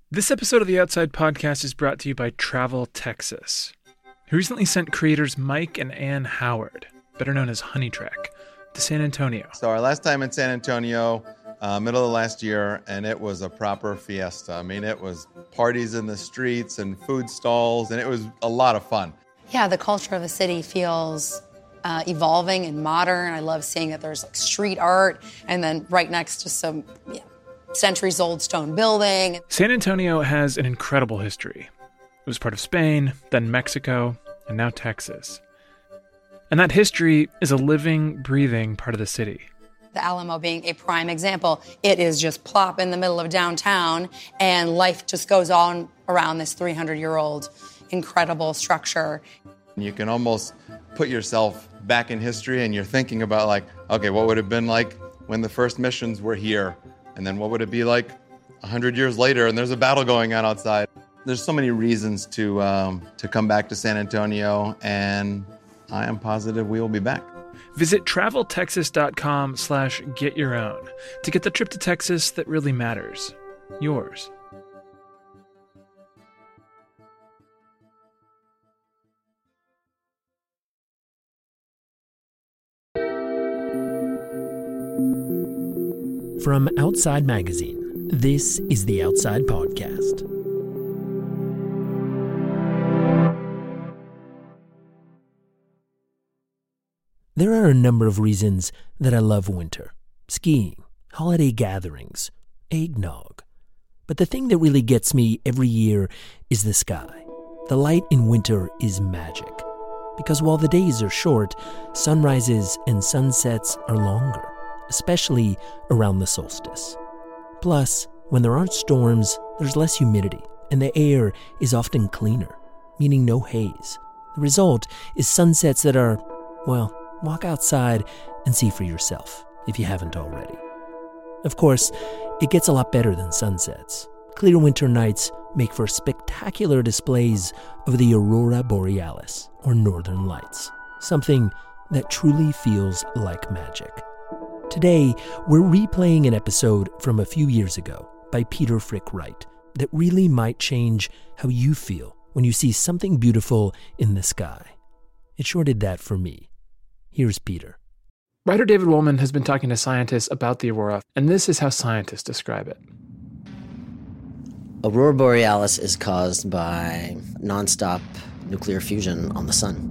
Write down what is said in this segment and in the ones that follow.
This episode of the Outside Podcast is brought to you by Travel Texas, who recently sent creators Mike and Ann Howard, better known as Honey Trek, to San Antonio. So our last time in San Antonio, middle of last year, and it was a proper fiesta. I mean, it was parties in the streets and food stalls, and it was a lot of fun. Yeah, the culture of the city feels evolving and modern. I love seeing that there's like street art, and then right next to some centuries-old stone building. San Antonio has an incredible history. It was part of Spain, then Mexico, and now Texas. And that history is a living, breathing part of the city. The Alamo being a prime example. It is just plop in the middle of downtown, and life just goes on around this 300-year-old incredible structure. You can almost put yourself back in history, and you're thinking about, like, okay, what would it have been like when the first missions were here? And then what would it be like 100 years later, and there's a battle going on outside? There's so many reasons to come back to San Antonio, and I am positive we will be back. Visit traveltexas.com/getyourown to get the trip to Texas that really matters. Yours. From Outside Magazine, this is the Outside Podcast. There are a number of reasons that I love winter. Skiing, holiday gatherings, eggnog. But the thing that really gets me every year is the sky. The light in winter is magic. Because while the days are short, sunrises and sunsets are longer, especially around the solstice. Plus, when there aren't storms, there's less humidity, and the air is often cleaner, meaning no haze. The result is sunsets that are, well, walk outside and see for yourself, if you haven't already. Of course, it gets a lot better than sunsets. Clear winter nights make for spectacular displays of the aurora borealis, or northern lights, something that truly feels like magic. Today, we're replaying an episode from a few years ago by Peter Frick-Wright that really might change how you feel when you see something beautiful in the sky. It sure did that for me. Here's Peter. Writer David Wolman has been talking to scientists about the aurora, and this is how scientists describe it. Aurora borealis is caused by nonstop nuclear fusion on the sun.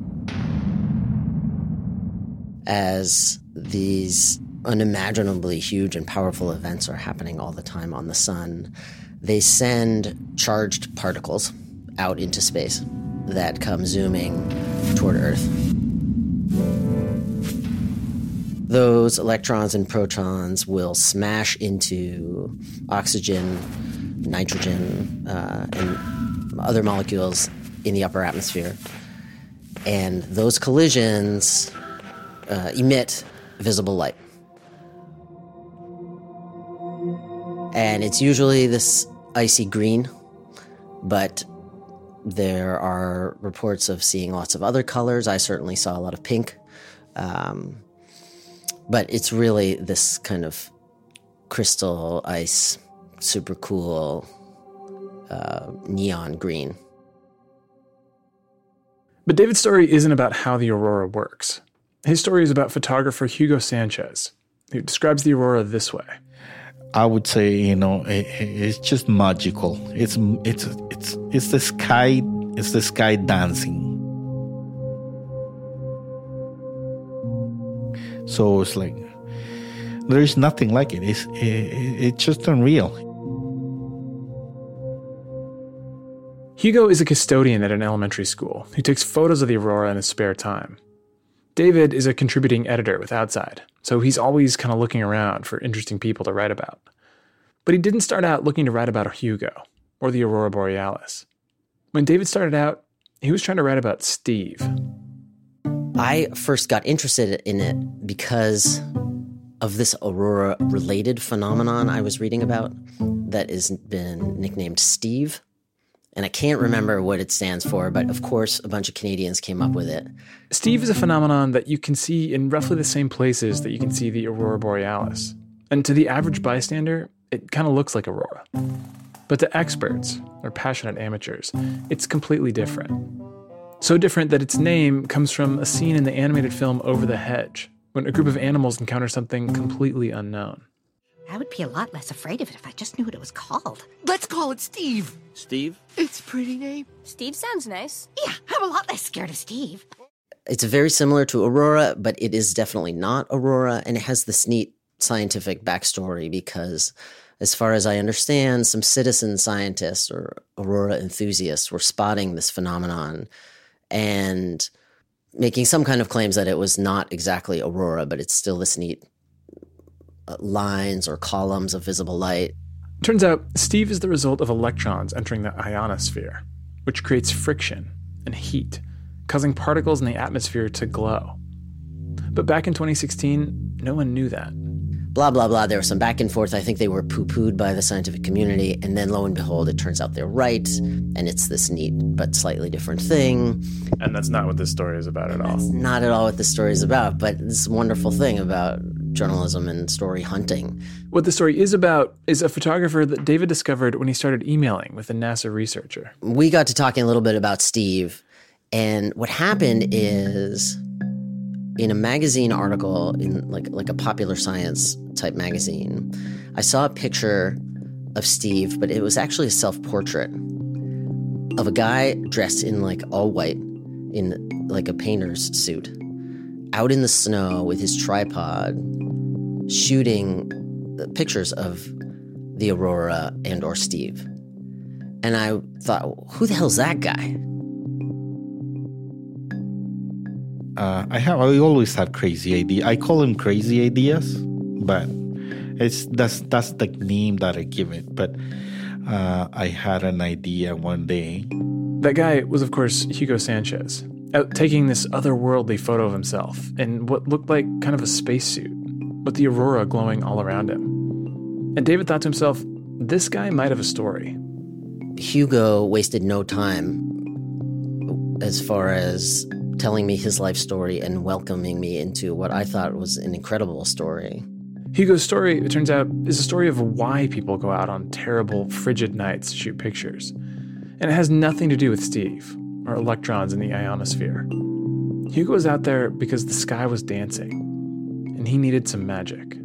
As these unimaginably huge and powerful events are happening all the time on the sun, they send charged particles out into space that come zooming toward Earth. Those electrons and protons will smash into oxygen, nitrogen, and other molecules in the upper atmosphere. And those collisions emit visible light. And it's usually this icy green, but there are reports of seeing lots of other colors. I certainly saw a lot of pink. But it's really this kind of crystal ice, super cool, neon green. But David's story isn't about how the aurora works. His story is about photographer Hugo Sanchez, who describes the aurora this way. I would say, it's just magical. It's the sky. It's the sky dancing. So it's like there is nothing like it. It's just unreal. Hugo is a custodian at an elementary school who takes photos of the aurora in his spare time. David is a contributing editor with Outside, so he's always kind of looking around for interesting people to write about. But he didn't start out looking to write about Hugo or the aurora borealis. When David started out, he was trying to write about Steve. I first got interested in it because of this aurora-related phenomenon I was reading about that has been nicknamed Steve. And I can't remember what it stands for, but of course a bunch of Canadians came up with it. Steve is a phenomenon that you can see in roughly the same places that you can see the aurora borealis. And to the average bystander, it kind of looks like aurora. But to experts, or passionate amateurs, it's completely different. So different that its name comes from a scene in the animated film Over the Hedge, when a group of animals encounter something completely unknown. I would be a lot less afraid of it if I just knew what it was called. Let's call it Steve. Steve? It's a pretty name. Steve sounds nice. Yeah, I'm a lot less scared of Steve. It's very similar to Aurora, but it is definitely not Aurora, and it has this neat scientific backstory because, as far as I understand, some citizen scientists or Aurora enthusiasts were spotting this phenomenon and making some kind of claims that it was not exactly Aurora, but it's still this neat lines or columns of visible light. Turns out, Steve is the result of electrons entering the ionosphere, which creates friction and heat, causing particles in the atmosphere to glow. But back in 2016, no one knew that. Blah, blah, blah. There was some back and forth. I think they were poo-pooed by the scientific community. And then lo and behold, it turns out they're right. And it's this neat but slightly different thing. And that's not what this story is about at all. That's not at all what the story is about. But this wonderful thing about journalism and story hunting. What the story is about is a photographer that David discovered when he started emailing with a NASA researcher. We got to talking a little bit about Steve. And what happened is, in a magazine article, in like a popular science type magazine, I saw a picture of Steve, but it was actually a self-portrait of a guy dressed in like all white, in like a painter's suit, out in the snow with his tripod, shooting pictures of the Aurora and or Steve. And I thought, who the hell's that guy? I always have crazy ideas. I call them crazy ideas, but that's the name that I give it. But I had an idea one day. That guy was, of course, Hugo Sanchez, out taking this otherworldly photo of himself in what looked like kind of a spacesuit, with the aurora glowing all around him. And David thought to himself, this guy might have a story. Hugo wasted no time as far as telling me his life story and welcoming me into what I thought was an incredible story. Hugo's story, it turns out, is a story of why people go out on terrible, frigid nights to shoot pictures. And it has nothing to do with Steve or electrons in the ionosphere. Hugo was out there because the sky was dancing, and he needed some magic.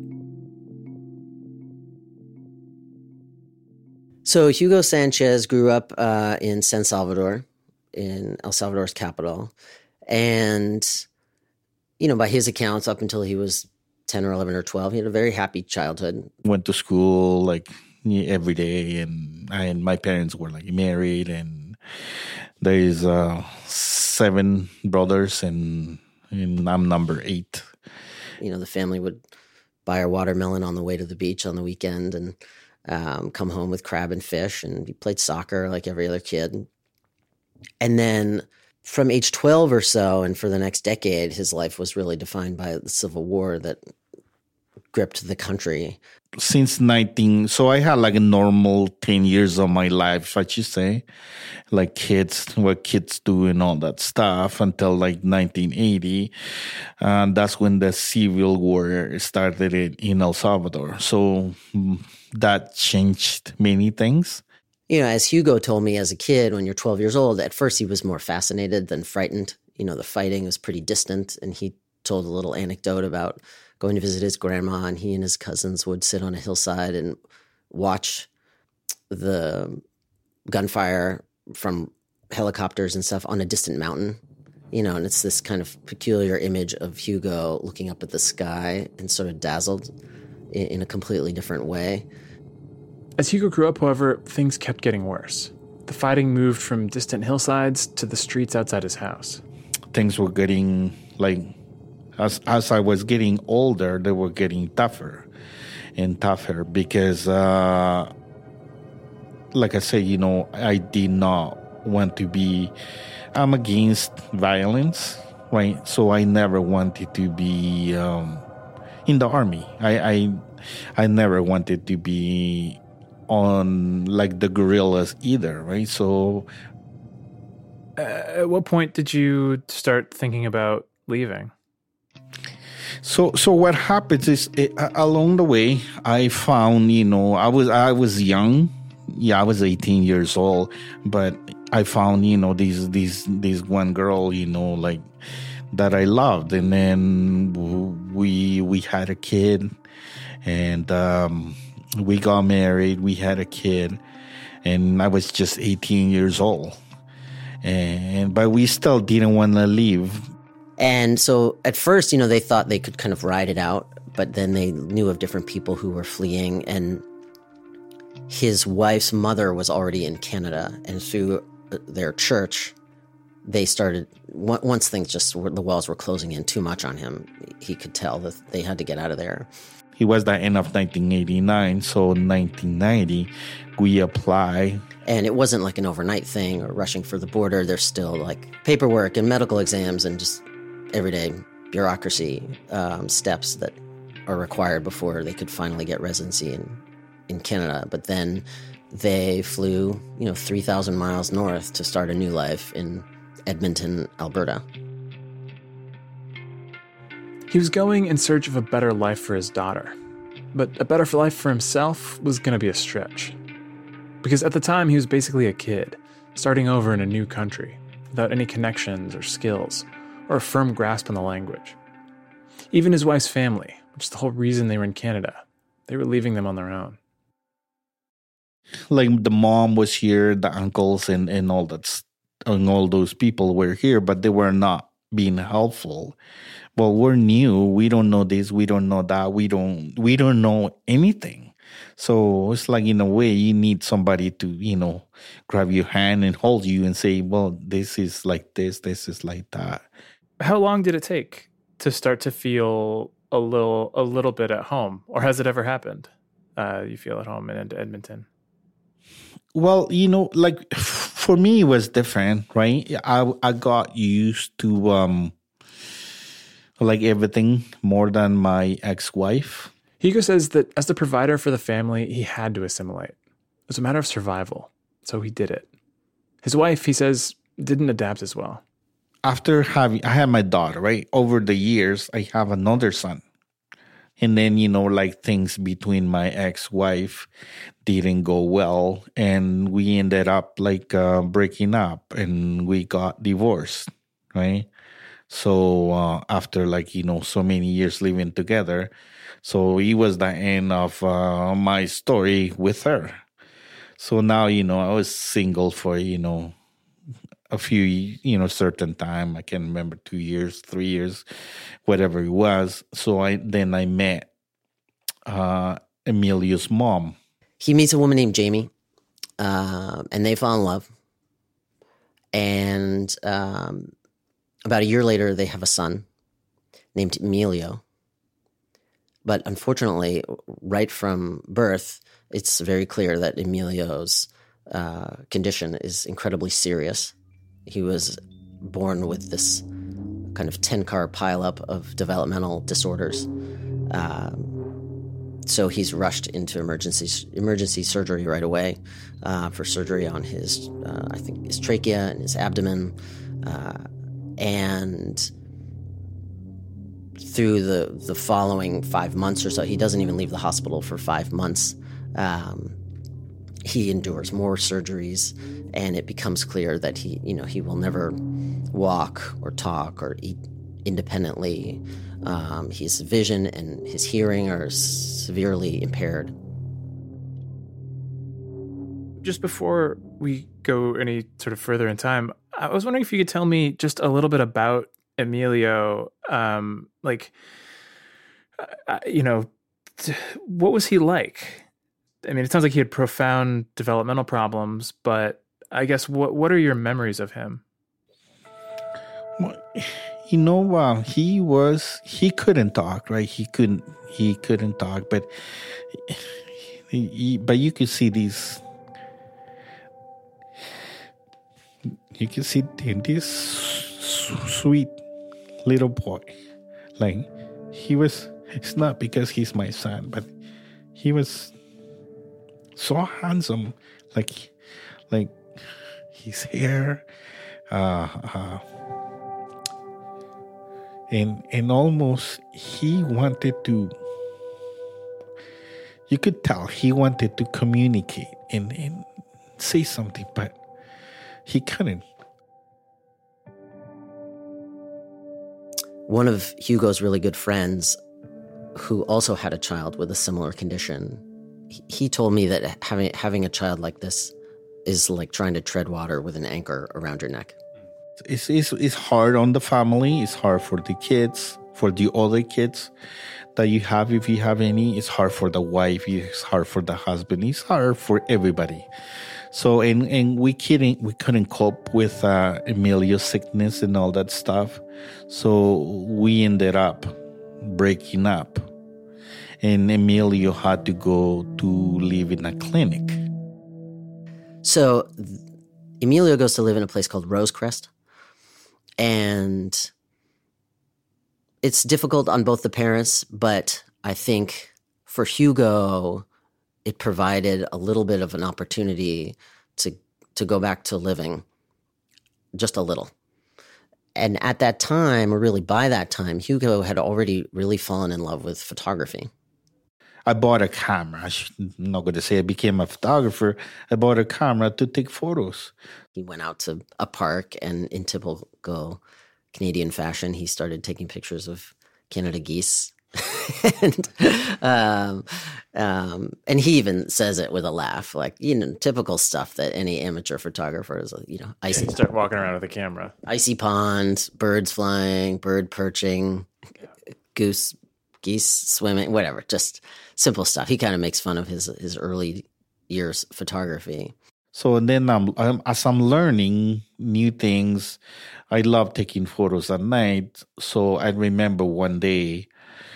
So Hugo Sanchez grew up in San Salvador, in El Salvador's capital. And, you know, by his accounts, up until he was 10 or 11 or 12, he had a very happy childhood. Went to school like every day, and my parents were like married, and there's 7 brothers, and I'm number 8. You know, the family would buy our watermelon on the way to the beach on the weekend and come home with crab and fish, and he played soccer like every other kid. And then from age 12 or so, and for the next decade, his life was really defined by the Civil War that gripped the country. Since so I had like a normal 10 years of my life, I should say, like what kids do and all that stuff until like 1980. And that's when the Civil War started in El Salvador. So that changed many things. You know, as Hugo told me as a kid, when you're 12 years old, at first he was more fascinated than frightened. You know, the fighting was pretty distant. And he told a little anecdote about going to visit his grandma, and he and his cousins would sit on a hillside and watch the gunfire from helicopters and stuff on a distant mountain. You know, and it's this kind of peculiar image of Hugo looking up at the sky and sort of dazzled in a completely different way. As Hugo grew up, however, things kept getting worse. The fighting moved from distant hillsides to the streets outside his house. Things were getting, like, as I was getting older, they were getting tougher and tougher because, like I said, you know, I did not want to be, I'm against violence, right? So I never wanted to be in the army. I never wanted to be on like the guerrillas either, right? So at what point did you start thinking about leaving? So what happens is along the way, I found, you know, I was young I was 18 years old, but I found, these one girl, like that I loved. And then we had a kid, and we got married. We had a kid, and I was just 18 years old. But we still didn't want to leave. And so at first, they thought they could kind of ride it out, but then they knew of different people who were fleeing, and his wife's mother was already in Canada, and through their church, they started, once things the walls were closing in too much on him, he could tell that they had to get out of there. It was the end of 1989, so 1990, we applied. And it wasn't like an overnight thing or rushing for the border. There's still like paperwork and medical exams and just everyday bureaucracy steps that are required before they could finally get residency in Canada. But then they flew, 3,000 miles north to start a new life in Edmonton, Alberta. He was going in search of a better life for his daughter, but a better life for himself was going to be a stretch. Because at the time, he was basically a kid, starting over in a new country, without any connections or skills, or a firm grasp on the language. Even his wife's family, which is the whole reason they were in Canada, they were leaving them on their own. Like the mom was here, the uncles and all that, and all those people were here, but they were not being helpful. Well, we're new. We don't know this. We don't know that. We don't know anything. So it's like, in a way, you need somebody to, grab your hand and hold you and say, well, this is like this is like that. How long did it take to start to feel a little bit at home? Or has it ever happened? You feel at home in Edmonton? Well, like for me, it was different, right? I got used to like everything more than my ex-wife. Hugo says that as the provider for the family, he had to assimilate. It was a matter of survival, so he did it. His wife, he says, didn't adapt as well. After I had my daughter, right? Over the years, I have another son. And then, like things between my ex-wife didn't go well. And we ended up like breaking up, and we got divorced, right? So after so many years living together, so it was the end of my story with her. So now, I was single for, a few, certain time. I can't remember, 2 years, 3 years, whatever it was. So I met Emilio's mom. He meets a woman named Jamie, and they fall in love. And about a year later, they have a son named Emilio. But unfortunately, right from birth, it's very clear that Emilio's condition is incredibly serious. He was born with this kind of 10-car pileup of developmental disorders. So he's rushed into emergency surgery right away for surgery on his trachea and his abdomen. And through the following 5 months or so, he doesn't even leave the hospital for 5 months. He endures more surgeries, and it becomes clear that he will never walk or talk or eat independently. His vision and his hearing are severely impaired. Just before we go any sort of further in time, I was wondering if you could tell me just a little bit about Emilio. What was he like? I mean, it sounds like he had profound developmental problems, but I guess what are your memories of him? Well, he couldn't talk, right? He couldn't talk, but you could see these. You can see this sweet little boy. Like, it's not because he's my son, but he was so handsome. Like his hair, and almost he wanted to, you could tell he wanted to communicate. and say something, but he couldn't. One of Hugo's really good friends, who also had a child with a similar condition, he told me that having a child like this is like trying to tread water with an anchor around your neck. It's hard on the family. It's hard for the kids, for the other kids that you have, if you have any. It's hard for the wife. It's hard for the husband. It's hard for everybody. So, and we couldn't cope with Emilio's sickness and all that stuff. So we ended up breaking up. And Emilio had to go to live in a clinic. So Emilio goes to live in a place called Rosecrest. And it's difficult on both the parents, but I think for Hugo, it provided a little bit of an opportunity to go back to living, just a little. And at that time, or really by that time, Hugo had already really fallen in love with photography. I bought a camera. I'm not going to say I became a photographer. I bought a camera to take photos. He went out to a park, and in typical Canadian fashion, he started taking pictures of Canada geese. and he even says it with a laugh, like, typical stuff that any amateur photographer is, icy. Start walking around with a camera. Icy pond, birds flying, bird perching, geese swimming, whatever, just simple stuff. He kind of makes fun of his early years photography. So then as I'm learning new things, I love taking photos at night. So I remember one day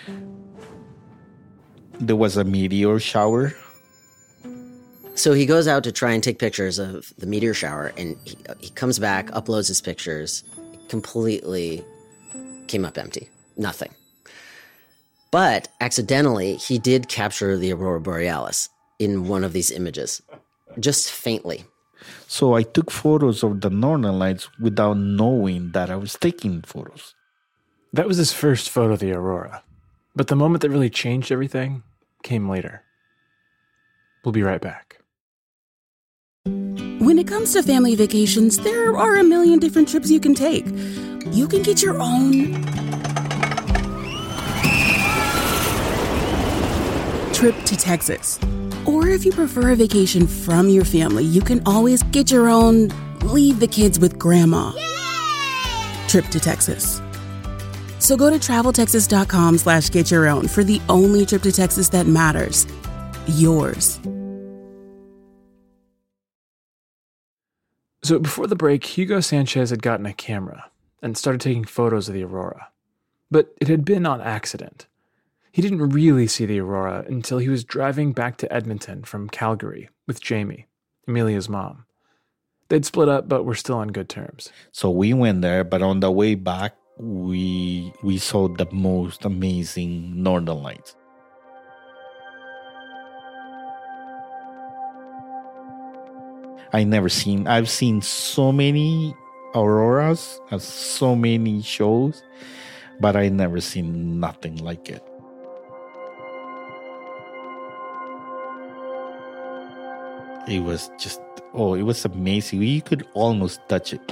there was a meteor shower. So he goes out to try and take pictures of the meteor shower, and he comes back, uploads his pictures, completely came up empty, nothing. But accidentally, he did capture the aurora borealis in one of these images, just faintly. So I took photos of the northern lights without knowing that I was taking photos. That was his first photo of the aurora. But the moment that really changed everything came later. We'll be right back. When it comes to family vacations, there are a million different trips you can take. You can get your own trip to Texas. Or if you prefer a vacation from your family, you can always get your own leave the kids with grandma trip to Texas. So go to traveltexas.com/get-your-own for the only trip to Texas that matters. Yours. So before the break, Hugo Sanchez had gotten a camera and started taking photos of the aurora. But it had been on accident. He didn't really see the aurora until he was driving back to Edmonton from Calgary with Jamie, Emilio's mom. They'd split up, but were still on good terms. So we went there, but on the way back, we saw the most amazing northern lights. I've seen so many auroras, so many shows, but I never seen nothing like it. It was just, it was amazing. You could almost touch it.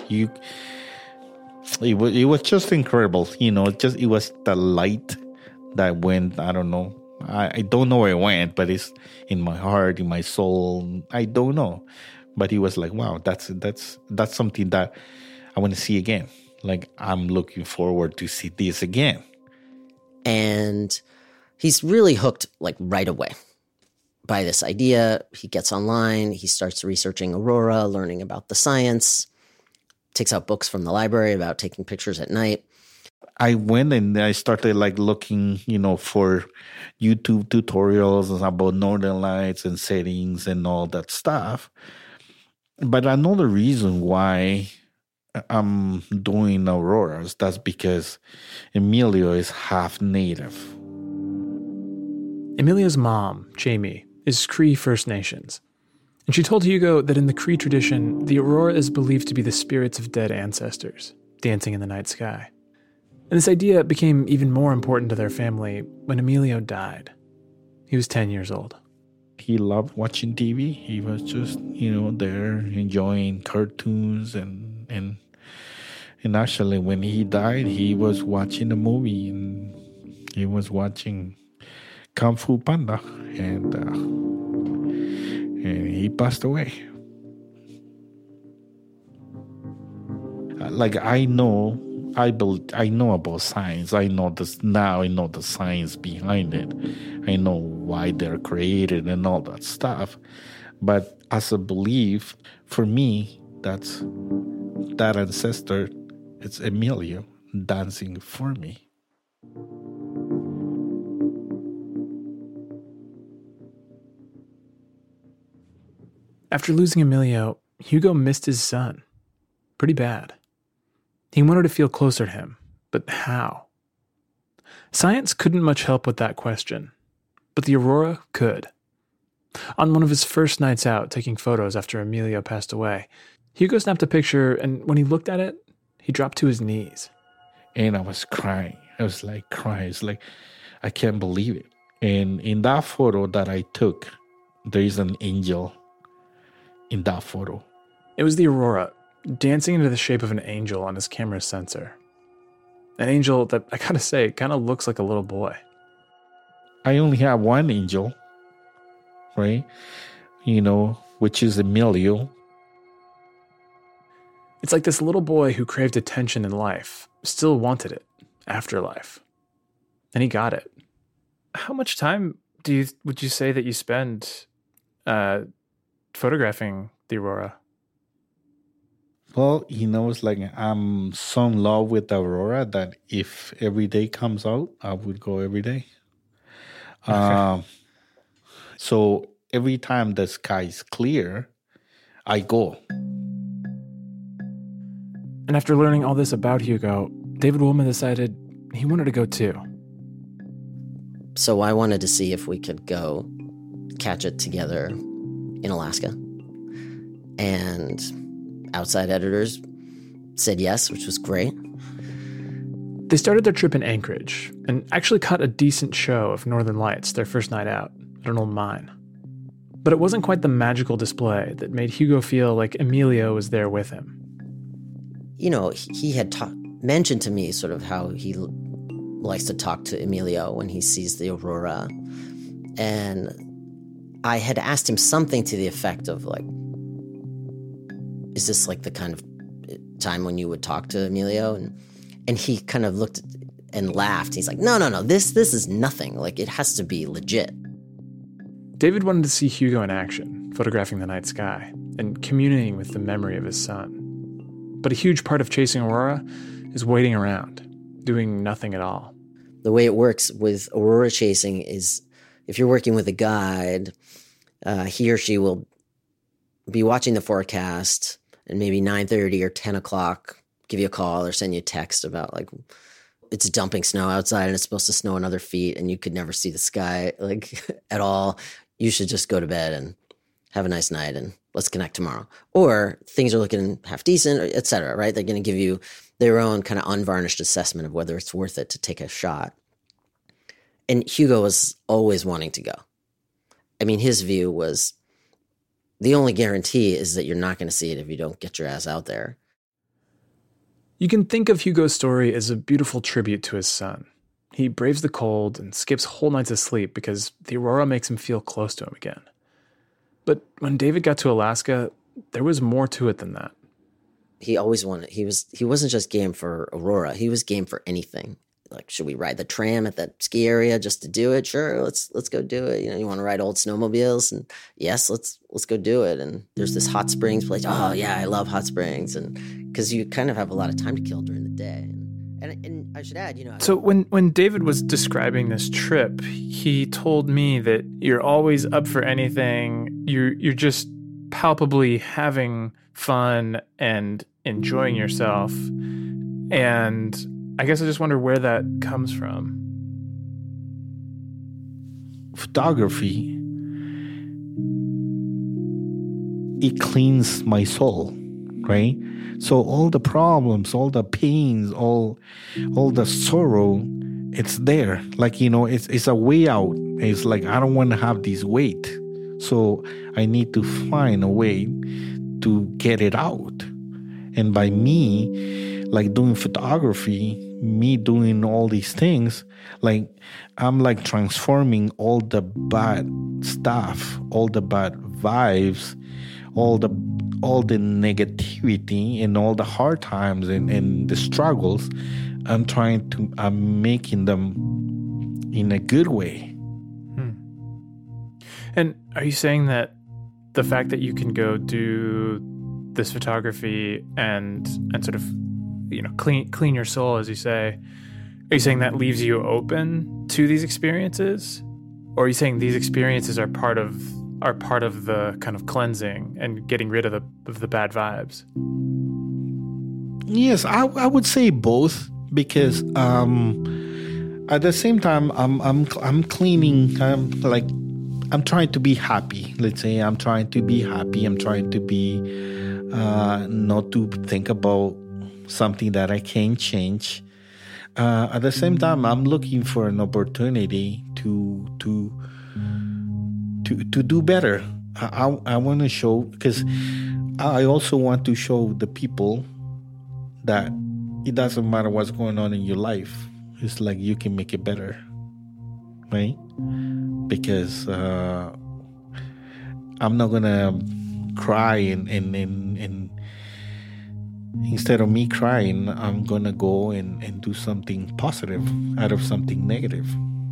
It was just incredible. It was the light that went, I don't know. I don't know where it went, but it's in my heart, in my soul. I don't know. But it was like, wow, that's something that I want to see again. Like, I'm looking forward to see this again. And he's really hooked, like, right away by this idea. He gets online, he starts researching aurora, learning about the science, takes out books from the library about taking pictures at night. I went and I started like looking, for YouTube tutorials about northern lights and settings and all that stuff. But another reason why I'm doing auroras, that's because Emilio is half native. Emilio's mom, Jamie, is Cree First Nations. And she told Hugo that in the Cree tradition, the aurora is believed to be the spirits of dead ancestors dancing in the night sky. And this idea became even more important to their family when Emilio died. He was 10 years old. he loved watching TV. He was just, there enjoying cartoons and actually when he died, he was watching a movie and he was watching Kung Fu Panda and he passed away. I know about science. I know this now. I know the science behind it. I know why they're created and all that stuff. But as a belief, for me, that ancestor, it's Emilio dancing for me. After losing Emilio, Hugo missed his son. Pretty bad. He wanted to feel closer to him, but how? Science couldn't much help with that question, but the Aurora could. On one of his first nights out taking photos after Emilio passed away, Hugo snapped a picture, and when he looked at it, he dropped to his knees. And I was crying. I was crying. It's I can't believe it. And in that photo that I took, there is an angel in that photo. It was the Aurora, dancing into the shape of an angel on his camera sensor. An angel that, I gotta say, kind of looks like a little boy. I only have one angel, right? Which is Emilio. It's like this little boy who craved attention in life, still wanted it after life. And he got it. How much time would you say that you spend photographing the Aurora? Well, it's I'm so in love with the Aurora that if every day comes out, I would go every day. So every time the sky is clear, I go. And after learning all this about Hugo, David Wolman decided he wanted to go too. So I wanted to see if we could go catch it together in Alaska. And Outside Editors said yes, which was great. They started their trip in Anchorage and actually caught a decent show of Northern Lights their first night out at an old mine. But it wasn't quite the magical display that made Hugo feel like Emilio was there with him. He had mentioned to me sort of how he likes to talk to Emilio when he sees the Aurora. And I had asked him something to the effect of is this the kind of time when you would talk to Emilio? And he kind of looked and laughed. He's like, no, this is nothing. It has to be legit. David wanted to see Hugo in action, photographing the night sky and communing with the memory of his son. But a huge part of chasing Aurora is waiting around, doing nothing at all. The way it works with Aurora chasing is if you're working with a guide, he or she will be watching the forecast and maybe 9:30 or 10 o'clock give you a call or send you a text about it's dumping snow outside and it's supposed to snow another feet and you could never see the sky at all. You should just go to bed and have a nice night and let's connect tomorrow. Or things are looking half decent, et cetera, right? They're going to give you their own kind of unvarnished assessment of whether it's worth it to take a shot. And Hugo was always wanting to go. I mean, his view was the only guarantee is that you're not going to see it if you don't get your ass out there. You can think of Hugo's story as a beautiful tribute to his son. He braves the cold and skips whole nights of sleep because the Aurora makes him feel close to him again. But when David got to Alaska, there was more to it than that. He always wanted, he wasn't just game for Aurora, he was game for anything. Should we ride the tram at that ski area just to do it? Sure, let's go do it. You want to ride old snowmobiles? And yes, let's go do it. And there's this hot springs place. Oh yeah, I love hot springs. And because you kind of have a lot of time to kill during the day. And I should add, So when David was describing this trip, he told me that you're always up for anything. You're just palpably having fun and enjoying yourself. And I guess I just wonder where that comes from. Photography, it cleans my soul, right? So all the problems, all the pains, all the sorrow, it's there. It's a way out. It's I don't want to have this weight So I need to find a way to get it out. And by me, like doing photography, me doing all these things, like I'm like transforming all the bad stuff, all the bad vibes, all the negativity and all the hard times and the struggles. I'm making them in a good way. And are you saying that the fact that you can go do this photography and sort of, clean your soul, as you say, are you saying that leaves you open to these experiences? Or are you saying these experiences are part of the kind of cleansing and getting rid of the bad vibes? Yes, I would say both, because at the same time I'm cleaning. I'm trying to be happy. Let's say I'm trying to be happy. I'm trying to be not to think about something that I can't change. At the same time, I'm looking for an opportunity to do better. I want to show, because I also want to show the people that it doesn't matter what's going on in your life. It's like you can make it better, right? Because I'm not gonna cry and instead of me crying, I'm gonna go and do something positive out of something negative.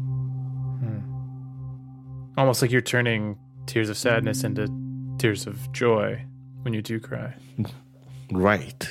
Almost like you're turning tears of sadness into tears of joy when you do cry. Right.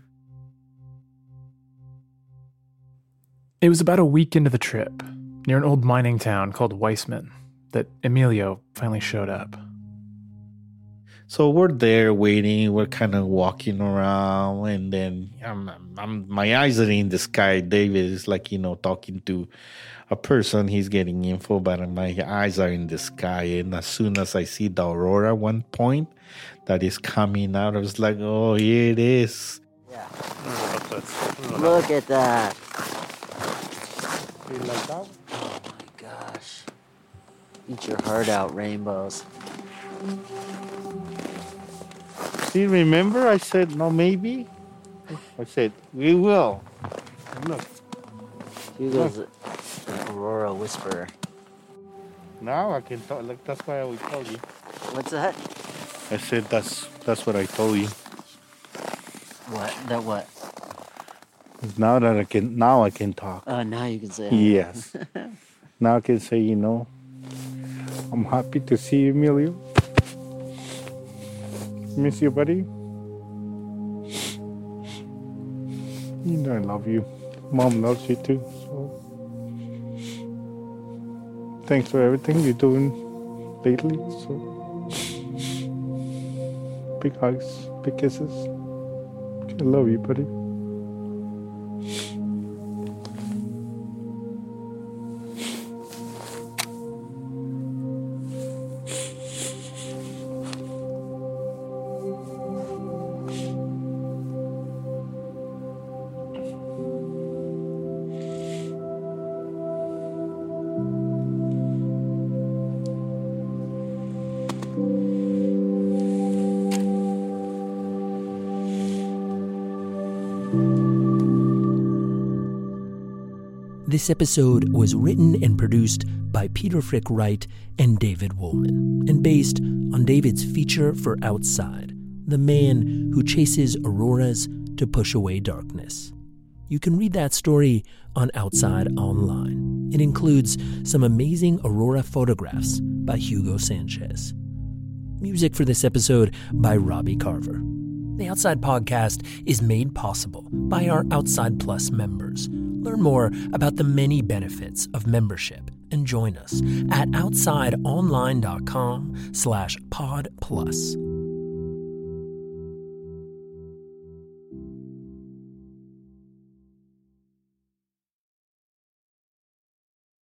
It was about a week into the trip, near an old mining town called Weissman, that Emilio finally showed up. So we're there waiting. We're kind of walking around, and then my eyes are in the sky. David is like, talking to a person. He's getting info, but my eyes are in the sky. And as soon as I see the aurora, one point that is coming out, I was like, oh, here it is. Yeah. Look at that. You like that? Oh my gosh. Eat your heart out, rainbows. See, remember I said no, maybe? I said we will. Look. Hugo's an aurora whisperer. Now I can talk. Like, that's why I would tell you. What's that? I said that's what I told you. What? That what? Now I can talk. Now you can say. Yes. Now I can say, I'm happy to see you, Emilio. Miss you, buddy. I love you. Mom loves you too. So thanks for everything you're doing lately. So big hugs, big kisses. I love you, buddy. This episode was written and produced by Peter Frick Wright and David Woolman, and based on David's feature for Outside, The Man Who Chases Auroras to Push Away Darkness. You can read that story on Outside Online. It includes some amazing aurora photographs by Hugo Sanchez. Music for this episode by Robbie Carver. The Outside Podcast is made possible by our Outside Plus members. Learn more about the many benefits of membership and join us at outsideonline.com/podplus.